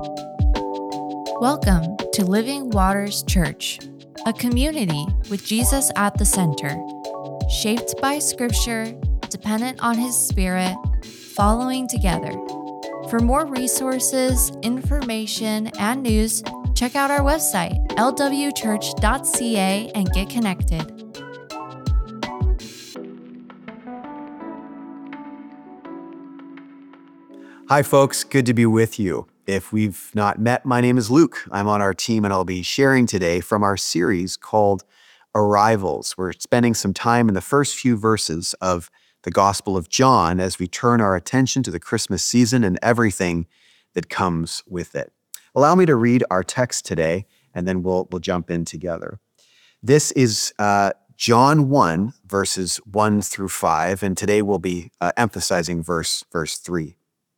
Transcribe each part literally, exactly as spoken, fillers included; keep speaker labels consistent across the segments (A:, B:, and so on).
A: Welcome to Living Waters Church, a community with Jesus at the center, shaped by Scripture, dependent on His Spirit, following together. For more resources, information, and news, check out our website, l w church dot c a, and get connected.
B: Hi, folks. Good to be with you. If we've not met, my name is Luke. I'm on our team, and I'll be sharing today from our series called Arrivals. We're spending some time in the first few verses of the Gospel of John as we turn our attention to the Christmas season and everything that comes with it. Allow me to read our text today, and then we'll, we'll jump in together. This is uh, John one, verses one through five, and today we'll be uh, emphasizing verse, verse three.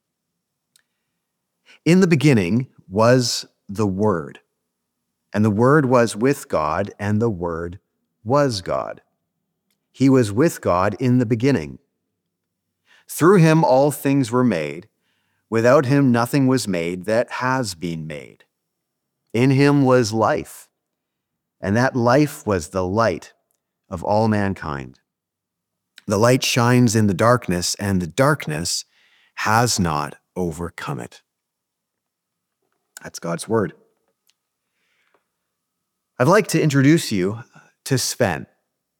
B: In the beginning was the Word, and the Word was with God, and the Word was God. He was with God in the beginning. Through him all things were made. Without him nothing was made that has been made. In him was life, and that life was the light of all mankind. The light shines in the darkness, and the darkness has not overcome it. That's God's word. I'd like to introduce you to Sven.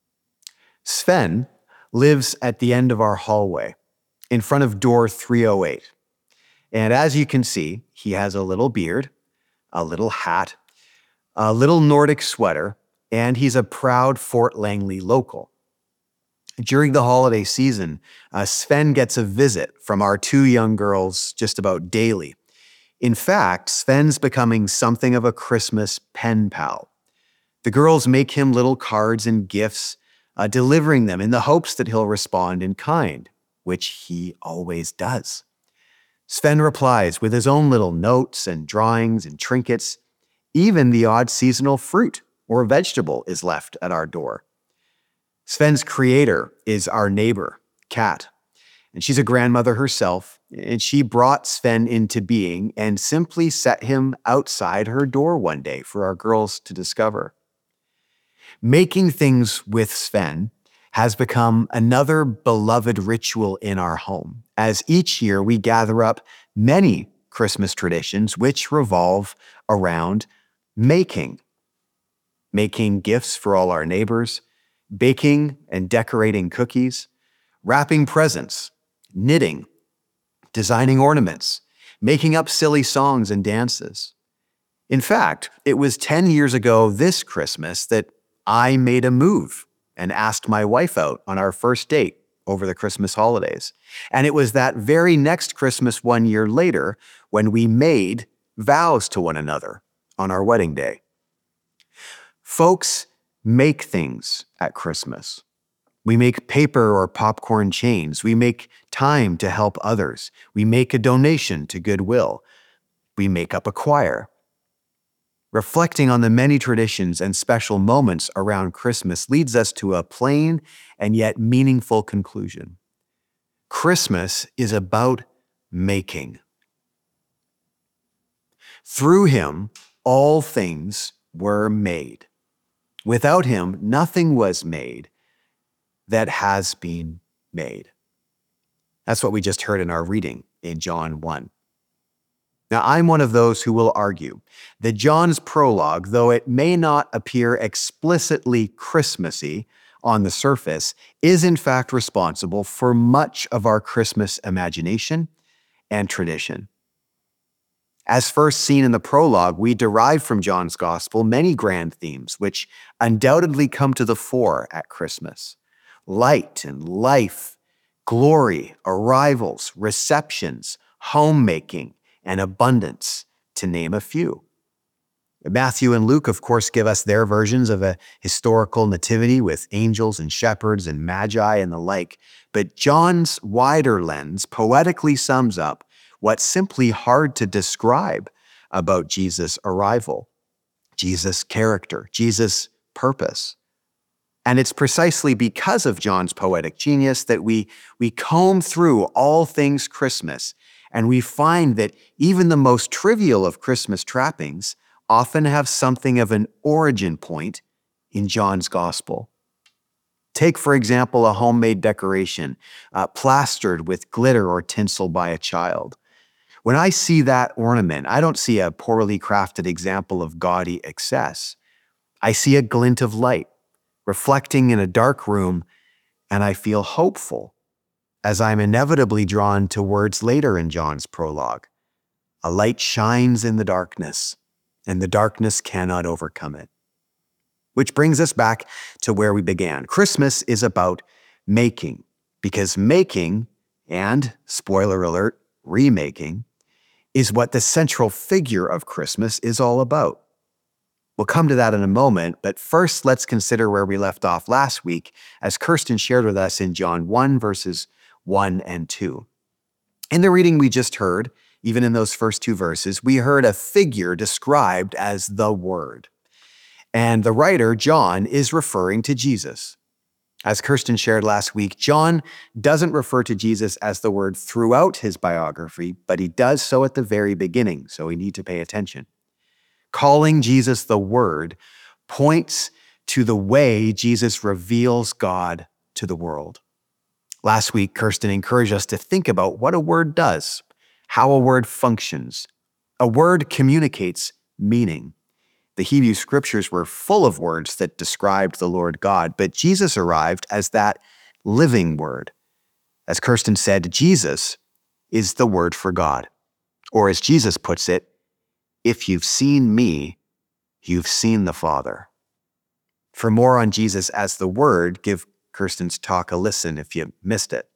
B: Sven lives at the end of our hallway, in front of door three oh eight. And as you can see, he has a little beard, a little hat, a little Nordic sweater, and he's a proud Fort Langley local. During the holiday season, uh, Sven gets a visit from our two young girls just about daily. In fact, Sven's becoming something of a Christmas pen pal. The girls make him little cards and gifts, uh, delivering them in the hopes that he'll respond in kind, which he always does. Sven replies with his own little notes and drawings and trinkets. Even the odd seasonal fruit or vegetable is left at our door. Sven's creator is our neighbor, Kat. And she's a grandmother herself, and she brought Sven into being and simply set him outside her door one day for our girls to discover. Making things with Sven has become another beloved ritual in our home, as each year we gather up many Christmas traditions which revolve around making. Making gifts for all our neighbors, baking and decorating cookies, wrapping presents, knitting, designing ornaments, making up silly songs and dances. In fact, it was ten years ago this Christmas that I made a move and asked my wife out on our first date over the Christmas holidays. And it was that very next Christmas one year later when we made vows to one another on our wedding day. Folks make things at Christmas. We make paper or popcorn chains. We make time to help others. We make a donation to Goodwill. We make up a choir. Reflecting on the many traditions and special moments around Christmas leads us to a plain and yet meaningful conclusion. Christmas is about making. Through him, all things were made. Without him, nothing was made that has been made. That's what we just heard in our reading in John one. Now, I'm one of those who will argue that John's prologue, though it may not appear explicitly Christmassy on the surface, is in fact responsible for much of our Christmas imagination and tradition. As first seen in the prologue, we derive from John's gospel many grand themes which undoubtedly come to the fore at Christmas. Light and life, glory, arrivals, receptions, homemaking, and abundance, to name a few. Matthew and Luke, of course, give us their versions of a historical nativity with angels and shepherds and magi and the like, but John's wider lens poetically sums up what's simply hard to describe about Jesus' arrival, Jesus' character, Jesus' purpose. And it's precisely because of John's poetic genius that we, we comb through all things Christmas And we find that even the most trivial of Christmas trappings often have something of an origin point in John's gospel. Take, for example, a homemade decoration uh, plastered with glitter or tinsel by a child. When I see that ornament, I don't see a poorly crafted example of gaudy excess. I see a glint of light reflecting in a dark room, and I feel hopeful as I'm inevitably drawn to words later in John's prologue. A light shines in the darkness, and the darkness cannot overcome it. Which brings us back to where we began. Christmas is about making, because making, and, spoiler alert, remaking, is what the central figure of Christmas is all about. We'll come to that in a moment, but first let's consider where we left off last week as Kirsten shared with us in John one, verses one and two. In the reading we just heard, even in those first two verses, we heard a figure described as the Word. And the writer, John, is referring to Jesus. As Kirsten shared last week, John doesn't refer to Jesus as the Word throughout his biography, but he does so at the very beginning, so we need to pay attention. Calling Jesus the Word points to the way Jesus reveals God to the world. Last week, Kirsten encouraged us to think about what a word does, how a word functions. A word communicates meaning. The Hebrew scriptures were full of words that described the Lord God, but Jesus arrived as that living word. As Kirsten said, Jesus is the word for God. Or as Jesus puts it, if you've seen me, you've seen the Father. For more on Jesus as the Word, give Kirsten's talk a listen if you missed it.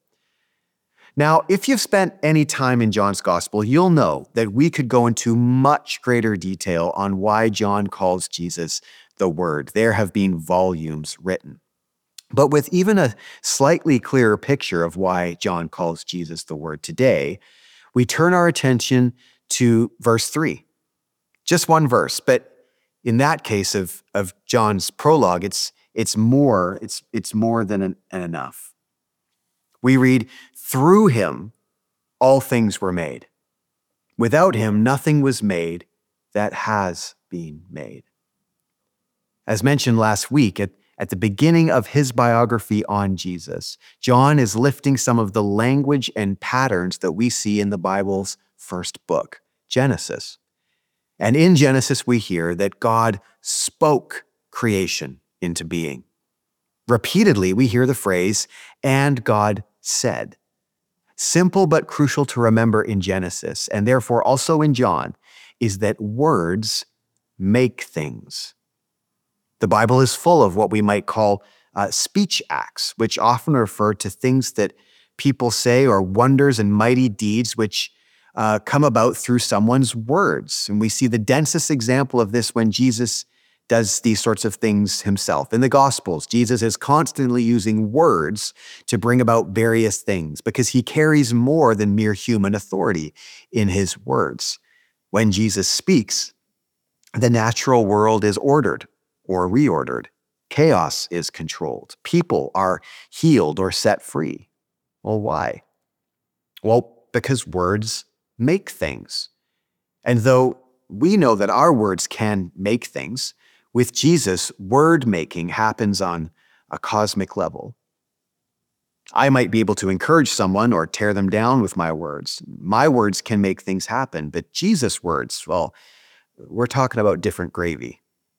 B: Now, if you've spent any time in John's Gospel, you'll know that we could go into much greater detail on why John calls Jesus the Word. There have been volumes written. But with even a slightly clearer picture of why John calls Jesus the Word today, we turn our attention to verse three. Just one verse, but in that case of, of John's prologue, it's, it's more, it's, it's more than an, an enough. We read, through him, all things were made. Without him, nothing was made that has been made. As mentioned last week, at, at the beginning of his biography on Jesus, John is lifting some of the language and patterns that we see in the Bible's first book, Genesis. And in Genesis, we hear that God spoke creation into being. Repeatedly, we hear the phrase, and God said. Simple but crucial to remember in Genesis, and therefore also in John, is that words make things. The Bible is full of what we might call uh, speech acts, which often refer to things that people say or wonders and mighty deeds which Uh, come about through someone's words. And we see the densest example of this when Jesus does these sorts of things himself. In the Gospels, Jesus is constantly using words to bring about various things because he carries more than mere human authority in his words. When Jesus speaks, the natural world is ordered or reordered. Chaos is controlled. People are healed or set free. Well, why? Well, because words make things. And though we know that our words can make things, with Jesus, word making happens on a cosmic level. I might be able to encourage someone or tear them down with my words. My words can make things happen, but Jesus' words, well, we're talking about different gravy.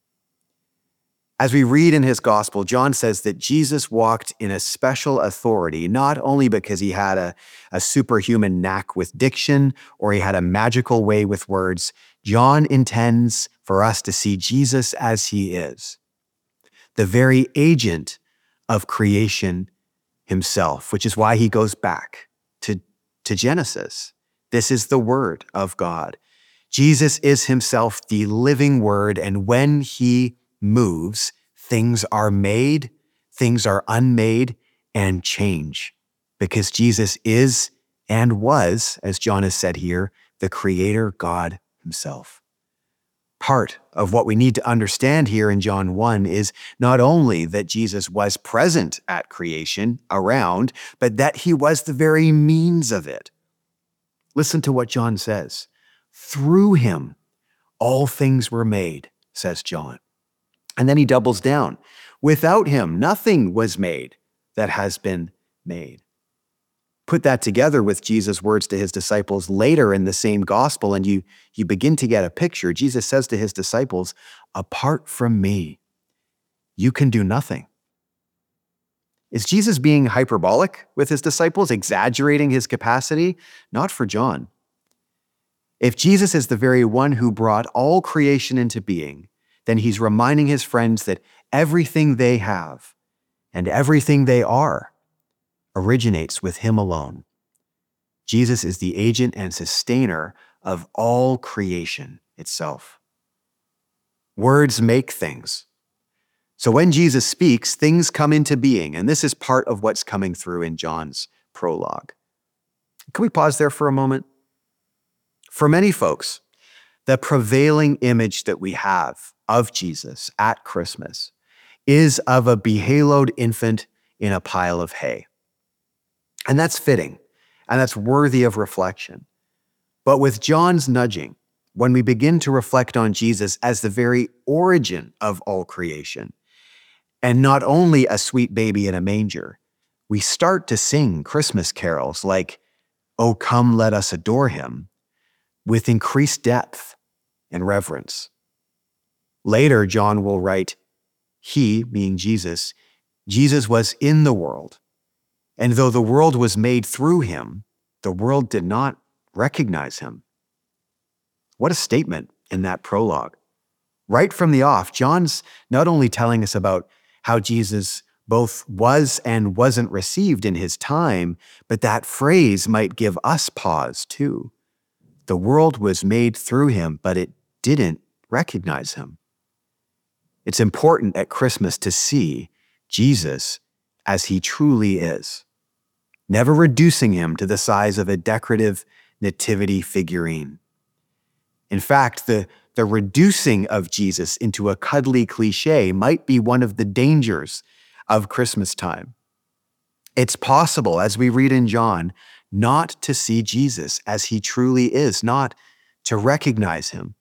B: As we read in his gospel, John says that Jesus walked in a special authority, not only because he had a, a superhuman knack with diction or he had a magical way with words. John intends for us to see Jesus as he is, the very agent of creation himself, which is why he goes back to, to Genesis. This is the Word of God. Jesus is himself the living Word, and when he moves, things are made, things are unmade, and change. Because Jesus is and was, as John has said here, the Creator God himself. Part of what we need to understand here in John one is not only that Jesus was present at creation, around, but that he was the very means of it. Listen to what John says. Through him, all things were made, says John. And then he doubles down. Without him, nothing was made that has been made. Put that together with Jesus' words to his disciples later in the same gospel, and you, you begin to get a picture. Jesus says to his disciples, apart from me, you can do nothing. Is Jesus being hyperbolic with his disciples, exaggerating his capacity? Not for John. If Jesus is the very one who brought all creation into being, then he's reminding his friends that everything they have and everything they are originates with him alone. Jesus is the agent and sustainer of all creation itself. Words make things. So when Jesus speaks, things come into being, and this is part of what's coming through in John's prologue. Can we pause there for a moment? For many folks, the prevailing image that we have of Jesus at Christmas is of a behaloed infant in a pile of hay. And that's fitting, and that's worthy of reflection. But with John's nudging, when we begin to reflect on Jesus as the very origin of all creation, and not only a sweet baby in a manger, we start to sing Christmas carols like, "O come, let us adore him," with increased depth and reverence. Later, John will write, he, being Jesus, Jesus was in the world, and though the world was made through him, the world did not recognize him. What a statement in that prologue. Right from the off, John's not only telling us about how Jesus both was and wasn't received in his time, but that phrase might give us pause too. The world was made through him, but it didn't recognize him. It's important at Christmas to see Jesus as he truly is, never reducing him to the size of a decorative nativity figurine. In fact, the, the reducing of Jesus into a cuddly cliche might be one of the dangers of Christmas time. It's possible, as we read in John, not to see Jesus as he truly is, not to recognize him.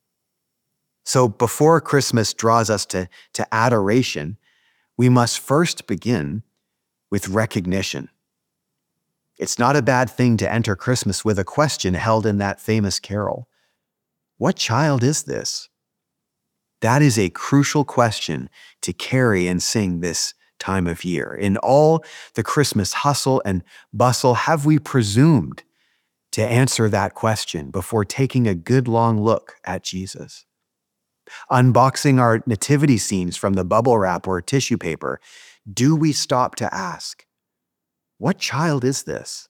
B: So before Christmas draws us to, to adoration, we must first begin with recognition. It's not a bad thing to enter Christmas with a question held in that famous carol. What child is this? That is a crucial question to carry and sing this time of year. In all the Christmas hustle and bustle, have we presumed to answer that question before taking a good long look at Jesus? Unboxing our nativity scenes from the bubble wrap or tissue paper, do we stop to ask, what child is this?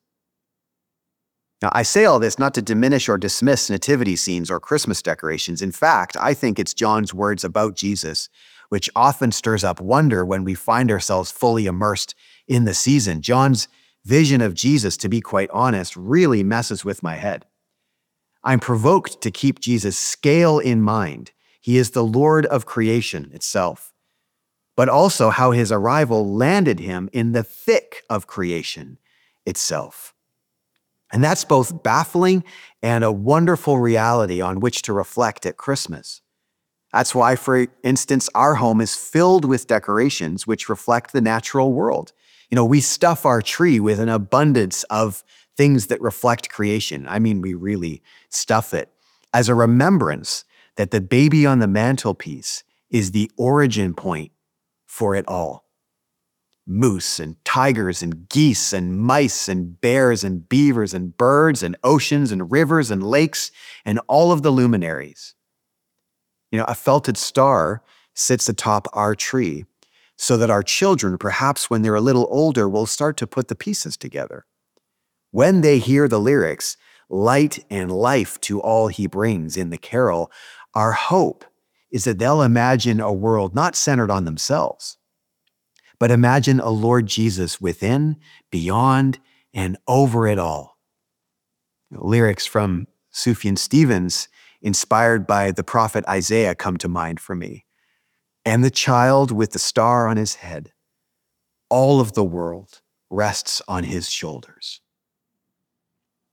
B: Now, I say all this not to diminish or dismiss nativity scenes or Christmas decorations. In fact, I think it's John's words about Jesus, which often stirs up wonder when we find ourselves fully immersed in the season. John's vision of Jesus, to be quite honest, really messes with my head. I'm provoked to keep Jesus' scale in mind. He is the Lord of creation itself, but also how his arrival landed him in the thick of creation itself. And that's both baffling and a wonderful reality on which to reflect at Christmas. That's why, for instance, our home is filled with decorations which reflect the natural world. You know, we stuff our tree with an abundance of things that reflect creation. I mean, we really stuff it as a remembrance that the baby on the mantelpiece is the origin point for it all. Moose and tigers and geese and mice and bears and beavers and birds and oceans and rivers and lakes and all of the luminaries. You know, a felted star sits atop our tree so that our children, perhaps when they're a little older, will start to put the pieces together. When they hear the lyrics, light and life to all he brings in the carol, our hope is that they'll imagine a world not centered on themselves, but imagine a Lord Jesus within, beyond, and over it all. You know, lyrics from Sufjan Stevens, inspired by the prophet Isaiah, come to mind for me. And the child with the star on his head, all of the world rests on his shoulders.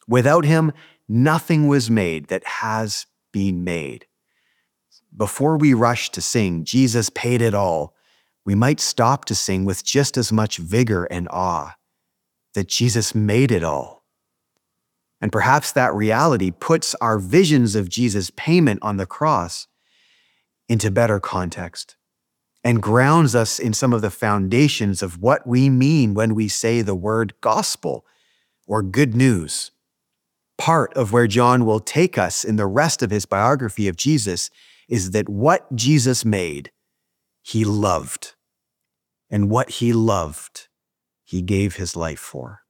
B: Without him, nothing was made that has been made. Before we rush to sing, Jesus paid it all, we might stop to sing with just as much vigor and awe that Jesus made it all. And perhaps that reality puts our visions of Jesus' payment on the cross into better context and grounds us in some of the foundations of what we mean when we say the word gospel or good news. Part of where John will take us in the rest of his biography of Jesus is that what Jesus made, he loved. And what he loved, he gave his life for.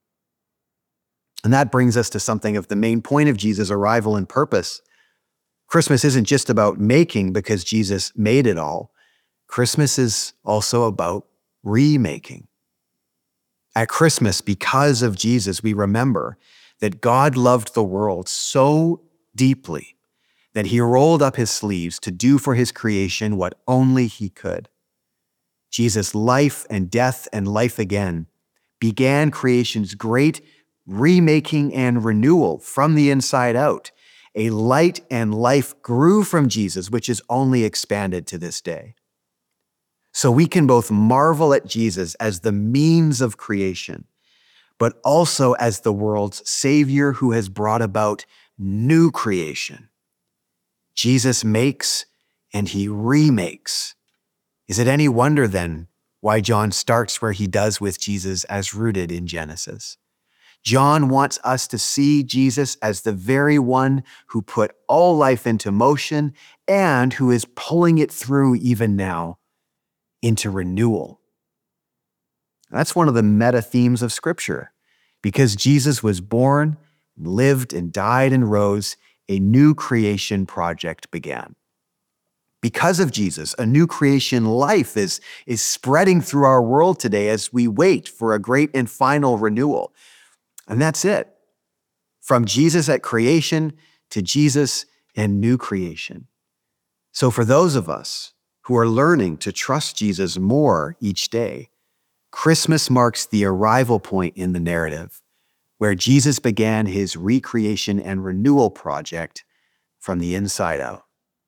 B: And that brings us to something of the main point of Jesus' arrival and purpose. Christmas isn't just about making because Jesus made it all. Christmas is also about remaking. At Christmas, because of Jesus, we remember that God loved the world so deeply that he rolled up his sleeves to do for his creation what only he could. Jesus' life and death and life again began creation's great remaking and renewal from the inside out. A light and life grew from Jesus, which is only expanded to this day. So we can both marvel at Jesus as the means of creation, but also as the world's Savior who has brought about new creation. Jesus makes and he remakes. Is it any wonder then why John starts where he does with Jesus as rooted in Genesis? John wants us to see Jesus as the very one who put all life into motion and who is pulling it through even now into renewal. That's one of the meta themes of Scripture. Because Jesus was born, lived, and died and rose, a new creation project began. Because of Jesus, a new creation life is, is spreading through our world today as we wait for a great and final renewal. And that's it. From Jesus at creation to Jesus and new creation. So for those of us who are learning to trust Jesus more each day, Christmas marks the arrival point in the narrative where Jesus began his recreation and renewal project from the inside out.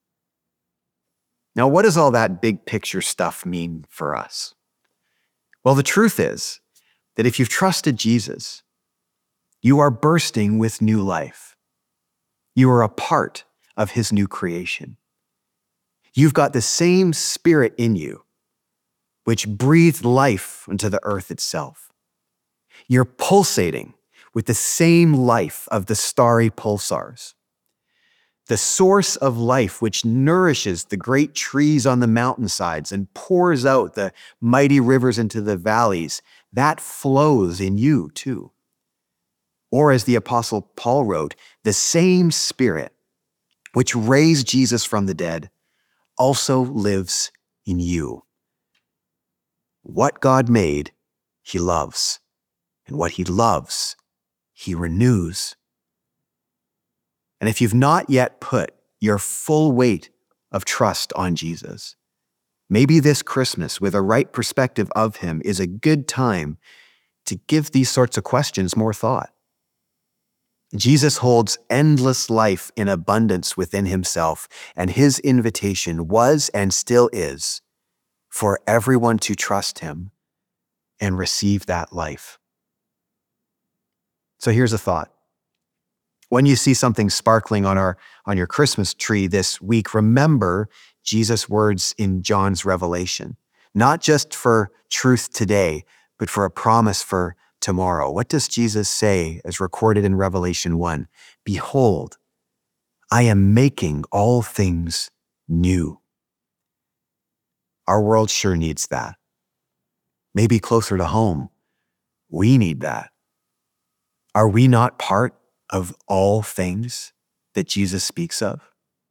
B: Now, what does all that big picture stuff mean for us? Well, the truth is that if you've trusted Jesus, you are bursting with new life. You are a part of his new creation. You've got the same Spirit in you, which breathed life into the earth itself. You're pulsating with the same life of the starry pulsars. The source of life which nourishes the great trees on the mountainsides and pours out the mighty rivers into the valleys, that flows in you too. Or as the Apostle Paul wrote, the same Spirit which raised Jesus from the dead also lives in you. What God made, he loves. And what he loves, he renews. And if you've not yet put your full weight of trust on Jesus, maybe this Christmas, with a right perspective of him, is a good time to give these sorts of questions more thought. Jesus holds endless life in abundance within himself, and his invitation was and still is for everyone to trust him and receive that life. So here's a thought. When you see something sparkling on our on your Christmas tree this week, remember Jesus' words in John's Revelation, not just for truth today, but for a promise for tomorrow. What does Jesus say as recorded in Revelation one? Behold, I am making all things new. Our world sure needs that. Maybe closer to home, we need that. Are we not part of all things that Jesus speaks of?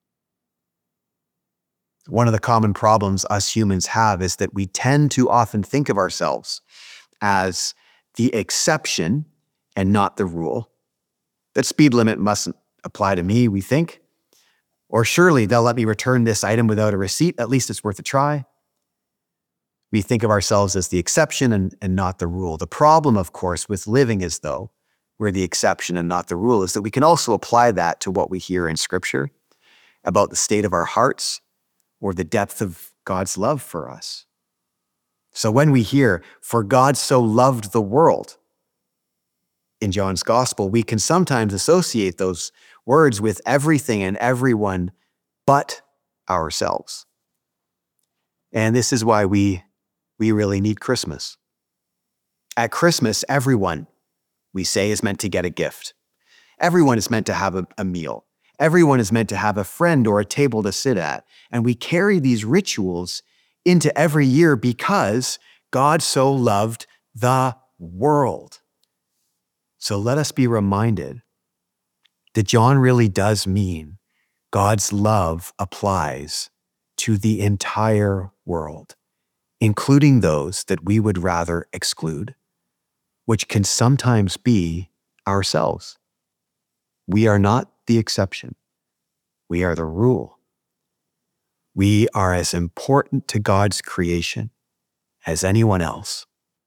B: One of the common problems us humans have is that we tend to often think of ourselves as the exception and not the rule. That speed limit mustn't apply to me, we think. Or surely they'll let me return this item without a receipt. At least it's worth a try. We think of ourselves as the exception and, and not the rule. The problem, of course, with living as though we're the exception and not the rule, is that we can also apply that to what we hear in Scripture about the state of our hearts or the depth of God's love for us. So when we hear, "For God so loved the world," in John's Gospel, we can sometimes associate those words with everything and everyone but ourselves. And this is why we, we really need Christmas. At Christmas, everyone, we say, is meant to get a gift. Everyone is meant to have a, a meal. Everyone is meant to have a friend or a table to sit at. And we carry these rituals into every year because God so loved the world. So let us be reminded that John really does mean God's love applies to the entire world, including those that we would rather exclude, which can sometimes be ourselves. We are not the exception. We are the rule. We are as important to God's creation as anyone else.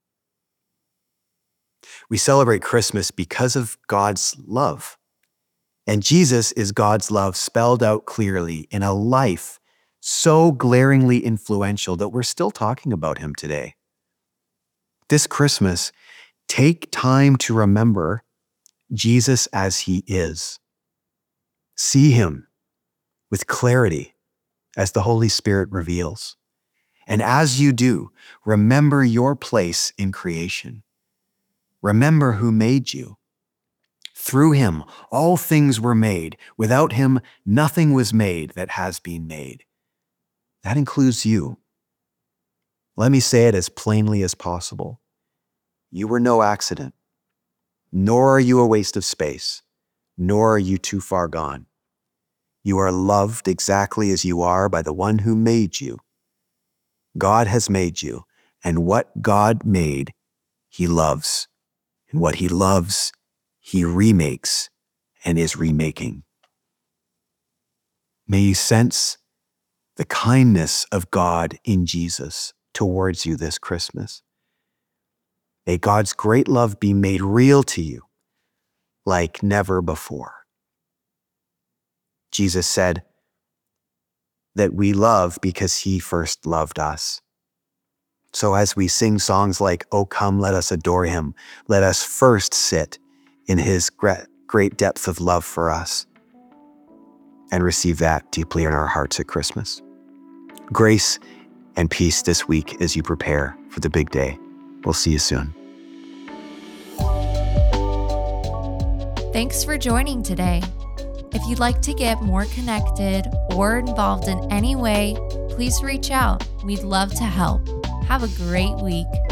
B: We celebrate Christmas because of God's love. And Jesus is God's love spelled out clearly in a life so glaringly influential that we're still talking about him today. This Christmas, take time to remember Jesus as he is. See him with clarity as the Holy Spirit reveals. And as you do, remember your place in creation. Remember who made you. Through him, all things were made. Without him, nothing was made that has been made. That includes you. Let me say it as plainly as possible. You were no accident, nor are you a waste of space, nor are you too far gone. You are loved exactly as you are by the one who made you. God has made you, and what God made, he loves. And what he loves, he remakes and is remaking. May you sense the kindness of God in Jesus towards you this Christmas. May God's great love be made real to you like never before. Jesus said that we love because he first loved us. So as we sing songs like, "Oh, come, let us adore him," let us first sit in his great depth of love for us and receive that deeply in our hearts at Christmas. Grace and peace this week as you prepare for the big day. We'll see you soon.
A: Thanks for joining today. If you'd like to get more connected or involved in any way, please reach out. We'd love to help. Have a great week.